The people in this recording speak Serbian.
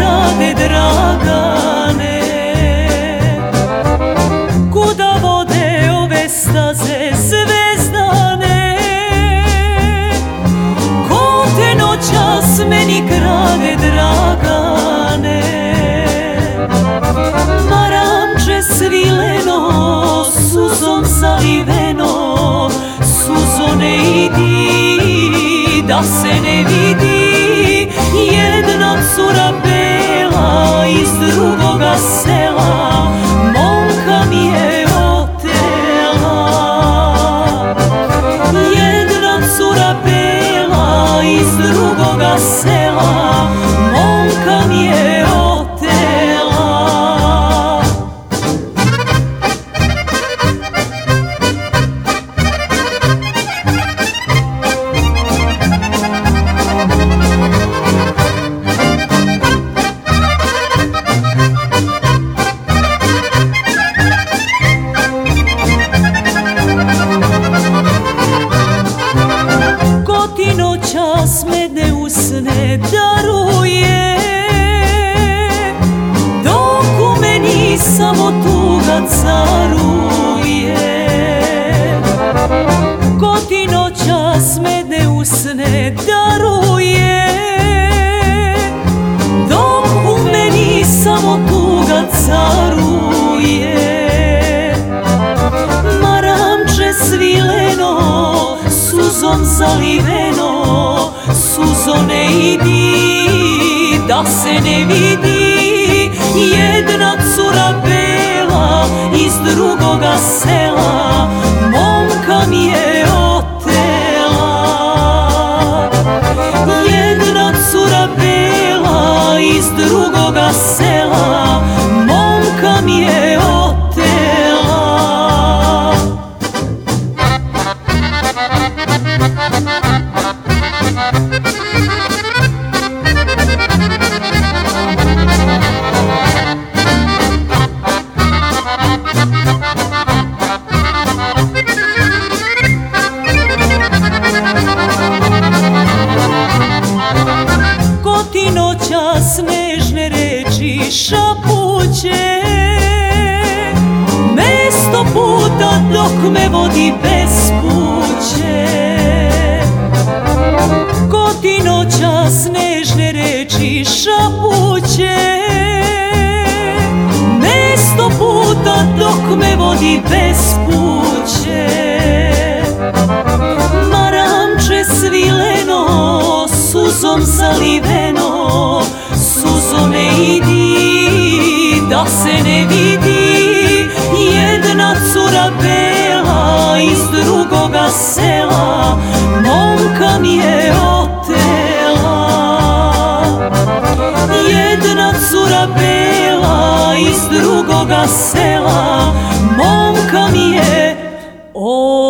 grade Dragane, kuda vode ove staze zvezdane? Ko te noćas meni krade Dragane? Maramče svileno, suzom zaliveno, suzo ne idi, da se ne vidi. Jedna cura bela iz drugoga sela momka mi je otela. Jedna cura bela iz drugoga sela momka mi je otela. Noćas medne usne daruje, dok u meni samo tuga caruje. Ko ti noćas medne usne daruje, dok u meni samo tuga caruje. Maramče svileno, suzom zaliveno, suzo ne idi, da se ne vidi. Jedna cura bela iz drugoga sela momka mi je otela. Jedna cura bela iz drugoga sela momka mi je otela. Ko ti noćas nežne reči šapuće, mesto puta dok me vodi bez kuće. Ko ti noćas nežne reči šapuće, mesto puta dok me vodi bez kuće. Maramče svileno, suzom zaliveno, suzo ne idi, da se ne vidi. Jedna cura bela iz drugoga sela momka mi je otela. Jedna cura bela iz drugoga sela momka mi je otela.